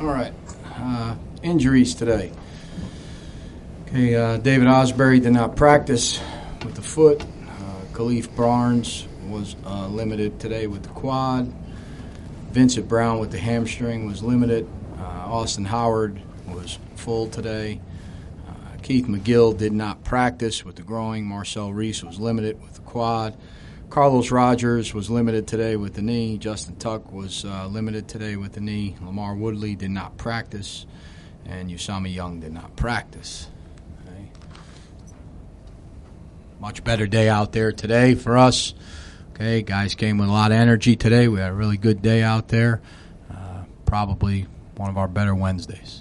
All right. Injuries today. Okay, David Osbury did not practice with the foot. Khalif Barnes was limited today with the quad. Vincent Brown with the hamstring was limited. Austin Howard was full today. Keith McGill did not practice with the groin. Marcel Reese was limited with the quad. Carlos Rogers was limited today with the knee. Justin Tuck was limited today with the knee. Lamar Woodley did not practice. And Usama Young did not practice. Okay. Much better day out there today for us. Okay, guys came with a lot of energy today. We had a really good day out there. Probably one of our better Wednesdays.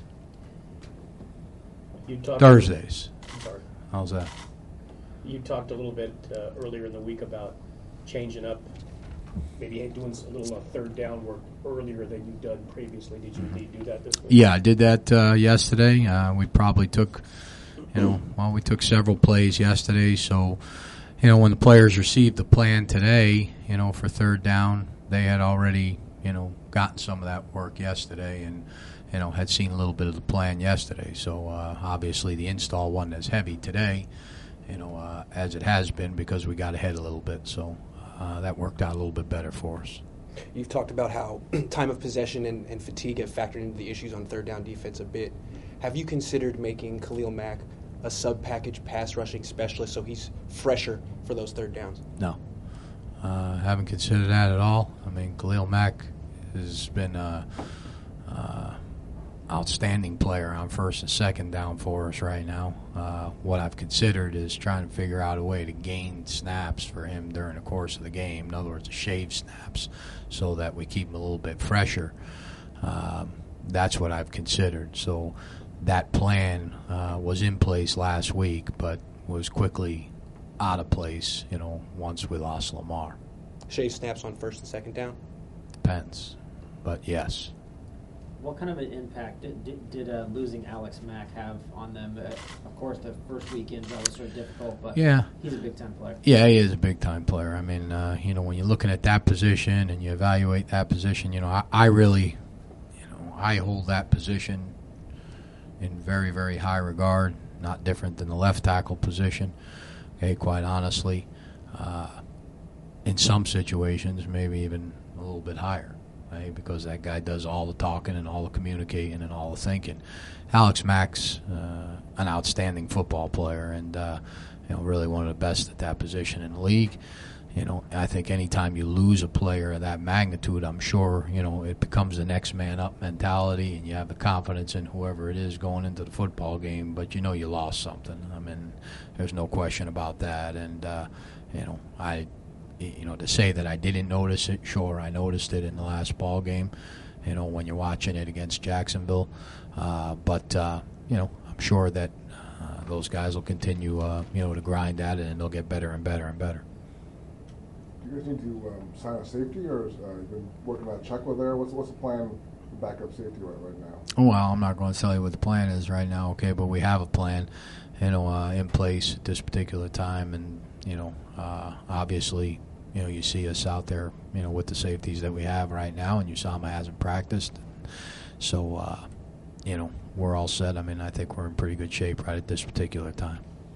Thursdays. How's that? You talked a little bit earlier in the week about changing up, maybe doing a little third down work earlier than you've done previously. Did you indeed do that this week? Yeah, I did that yesterday. We probably took, we took several plays yesterday. So, when the players received the plan today, for third down, they had already, gotten some of that work yesterday and, had seen a little bit of the plan yesterday. So, obviously the install wasn't as heavy today, as it has been because we got ahead a little bit. So, that worked out a little bit better for us. You've talked about how time of possession and fatigue have factored into the issues on third down defense a bit. Have you considered making Khalil Mack a sub-package pass rushing specialist so he's fresher for those third downs? No. Haven't considered that at all. I mean, Khalil Mack has been an outstanding player on first and second down for us right now. What I've considered is trying to figure out a way to gain snaps for him during the course of the game. In other words, to shave snaps so that we keep him a little bit fresher. That's what I've considered. So that plan was in place last week, but was quickly out of place, once we lost Lamar. Shave snaps on first and second down? Depends, but yes. What kind of an impact did losing Alex Mack have on them? Of course, the first weekend that was sort of difficult, but yeah, he's a big-time player. Yeah, he is a big-time player. I mean, when you're looking at that position and you evaluate that position, I really, I hold that position in very, very high regard, not different than the left tackle position. Okay, quite honestly, in some situations, maybe even a little bit higher. Right, because that guy does all the talking and all the communicating and all the thinking. Alex Mack's an outstanding football player and really one of the best at that position in the league. I think anytime you lose a player of that magnitude, I'm sure it becomes the next man up mentality, and you have the confidence in whoever it is going into the football game. But you lost something. I mean, there's no question about that. And to say that I didn't notice it, sure, I noticed it in the last ball game, when you're watching it against Jacksonville. But I'm sure that those guys will continue, to grind at it, and they'll get better and better and better. Do you guys need to sign a safety, or you've been working on Checkler there? What's the plan for backup safety right now? Well, I'm not going to tell you what the plan is right now, okay, but we have a plan, in place at this particular time, and, obviously, you see us out there, with the safeties that we have right now, and Usama hasn't practiced. So, we're all set. I mean, I think we're in pretty good shape right at this particular time.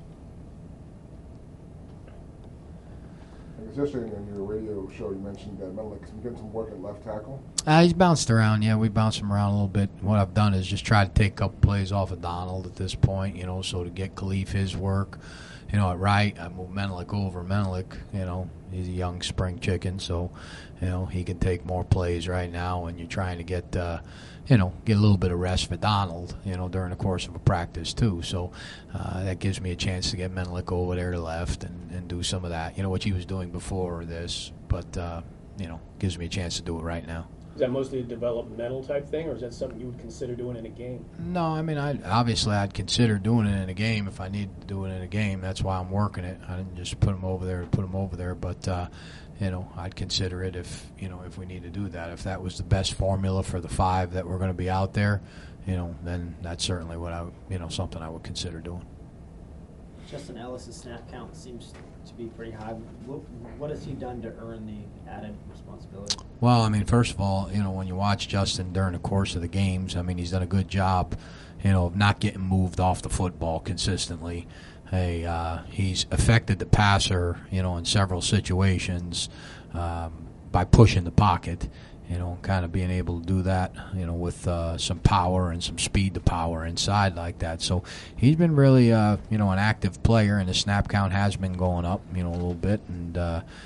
Yesterday in your radio show, you mentioned that Menelik's been getting some work at left tackle. He's bounced around. Yeah, we bounced him around a little bit. What I've done is just try to take a couple plays off of Donald at this point, so to get Khalif his work. At right, I moved Menelik over. Menelik, he's a young spring chicken, so, he can take more plays right now, and you're trying to get, get a little bit of rest for Donald, during the course of a practice, too. So that gives me a chance to get Menelik over there to left and do some of that, what he was doing before this, but, gives me a chance to do it right now. Is that mostly a developmental type thing, or is that something you would consider doing in a game? No, I mean, I'd consider doing it in a game if I needed to do it in a game. That's why I'm working it. I didn't just put him over there, but I'd consider it if we need to do that. If that was the best formula for the five that were going to be out there, then that's certainly what something I would consider doing. Justin Ellis' snap count seems to be pretty high. What has he done to earn the added responsibility? Well, I mean, first of all, when you watch Justin during the course of the games, I mean, he's done a good job, of not getting moved off the football consistently. He's affected the passer, in several situations by pushing the pocket, kind of being able to do that, with some power and some speed to power inside like that. So he's been really, an active player, and the snap count has been going up, a little bit, and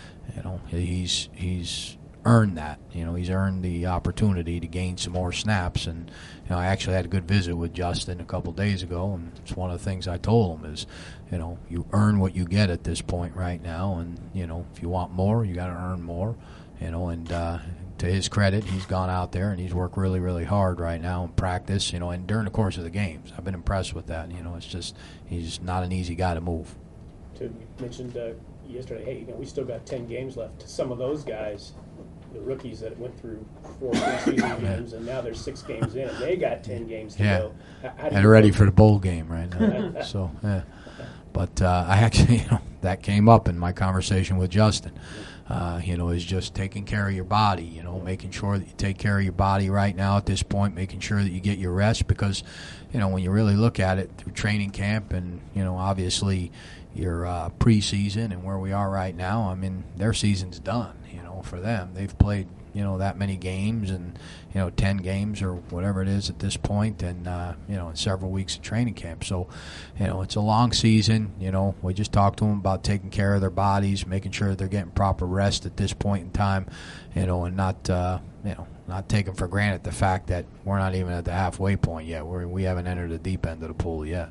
he's earned that. He's earned the opportunity to gain some more snaps. And I actually had a good visit with Justin a couple days ago, and it's one of the things I told him is, you earn what you get at this point right now, and if you want more, you got to earn more. And to his credit, he's gone out there and he's worked really, really hard right now in practice. And during the course of the games, I've been impressed with that. It's just he's not an easy guy to move. You mentioned yesterday, hey, we still got 10 games left. Some of those guys, the rookies that went through 4 preseason games, and now they're 6 games in, and they got 10 games to go. And they're ready for the bowl game right now. So, yeah. But I actually, that came up in my conversation with Justin. Is just taking care of your body, making sure that you take care of your body right now at this point, making sure that you get your rest, because, when you really look at it through training camp and, obviously your preseason and where we are right now, I mean, their season's done, for them. They've played, that many games and, 10 games or whatever it is at this point, and, in several weeks of training camp. So, it's a long season. We just talked to them about taking care of their bodies, making sure they're getting proper rest at this point in time, and not, not taking for granted the fact that we're not even at the halfway point yet. We haven't entered the deep end of the pool yet.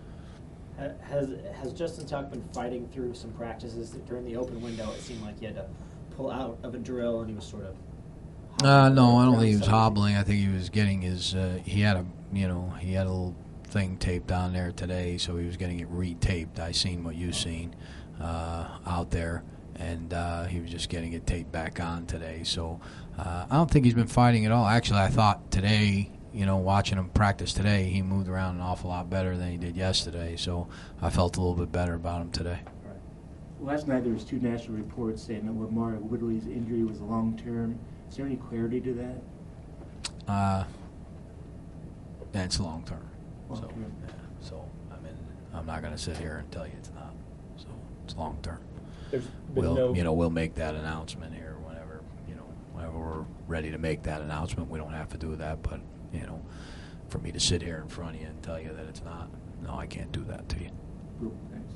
Has Justin Tuck been fighting through some practices that during the open window? It seemed like he had to pull out of a drill, and he was sort of. No, I don't think he was hobbling. I think he was getting his. He had a little thing taped on there today, so he was getting it retaped. I seen what you seen out there, and he was just getting it taped back on today. So I don't think he's been fighting at all. Actually, I thought today, watching him practice today, he moved around an awful lot better than he did yesterday. So I felt a little bit better about him today. Last night there was 2 national reports saying that Lamar Woodley's injury was long-term. Is there any clarity to that? It's long-term. Long-term. So I mean, I'm not going to sit here and tell you it's not. So it's long-term. There's been We'll make that announcement here whenever we're ready to make that announcement. We don't have to do that, but for me to sit here in front of you and tell you that it's not, no, I can't do that to you. Cool, thanks.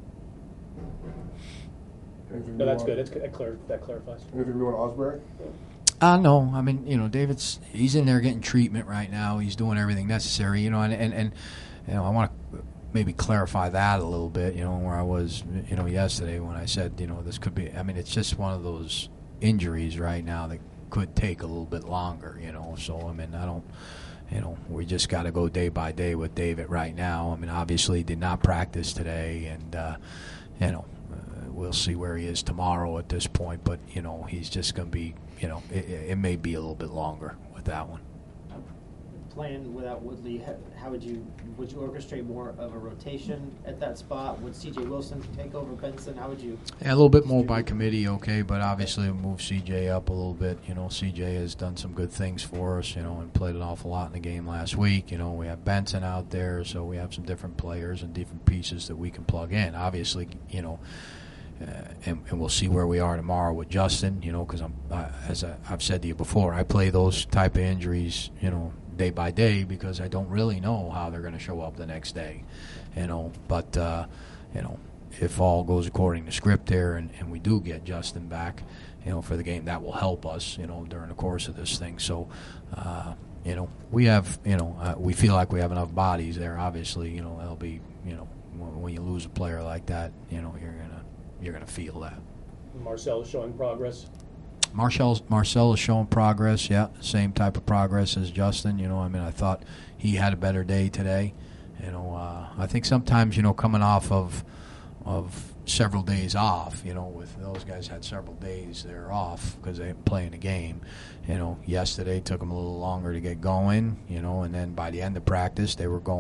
Anything No, new that's on- good. That clarifies. Anything new on Osbury? No, I mean, he's in there getting treatment right now. He's doing everything necessary, and I want to maybe clarify that a little bit, where I was, yesterday when I said, this could be, I mean, it's just one of those injuries right now that could take a little bit longer, so, I mean, I don't, we just got to go day by day with David right now. I mean, obviously he did not practice today, and, we'll see where he is tomorrow at this point, but, he's just going to be, it may be a little bit longer with that one. Playing without Woodley, how would you orchestrate more of a rotation at that spot? Would C.J. Wilson take over Benson? How would you? Yeah, a little bit more by committee, okay, but obviously we'll move C.J. up a little bit. C.J. has done some good things for us, and played an awful lot in the game last week. We have Benson out there, so we have some different players and different pieces that we can plug in. Obviously, and we'll see where we are tomorrow with Justin, because as I've said to you before, I play those type of injuries, day by day, because I don't really know how they're going to show up the next day, but if all goes according to script there and we do get Justin back, for the game, that will help us, during the course of this thing. So, we have, we feel like we have enough bodies there. Obviously, that'll be, when you lose a player like that, you're gonna feel that. Marcel is showing progress. Marcel is showing progress, yeah, same type of progress as Justin. I thought he had a better day today. I think sometimes, coming off of several days off, with those guys had several days they're off because they didn't play in a game. Yesterday took them a little longer to get going, and then by the end of practice they were going,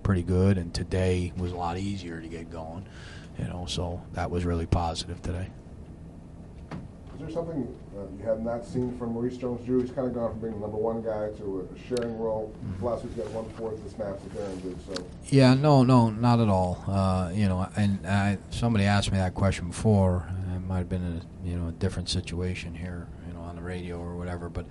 pretty good, and today was a lot easier to get going. So that was really positive today. Is there something you have not seen from Maurice Jones-Drew? He's kind of gone from being the number one guy to a sharing role. Last week he got 1/4 the snaps that Darren did. So Yeah, no, not at all. Somebody asked me that question before. It might have been a different situation here, on the radio or whatever. But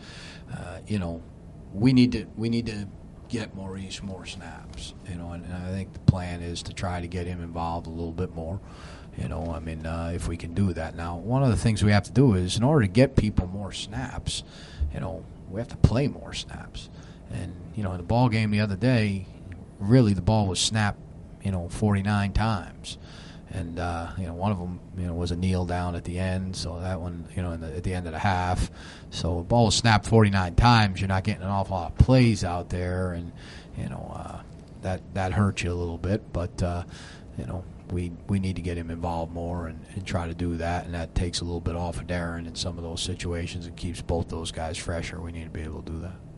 we need to get Maurice more snaps, and I think the plan is to try to get him involved a little bit more. If we can do that. Now, one of the things we have to do is, in order to get people more snaps, we have to play more snaps. And, in the ball game the other day, really the ball was snapped, 49 times. And, one of them, was a kneel down at the end. So that one, at the end of the half. So the ball was snapped 49 times. You're not getting an awful lot of plays out there. And, that hurts you a little bit. But, we need to get him involved more and try to do that. And that takes a little bit off of Darren in some of those situations and keeps both those guys fresher. We need to be able to do that.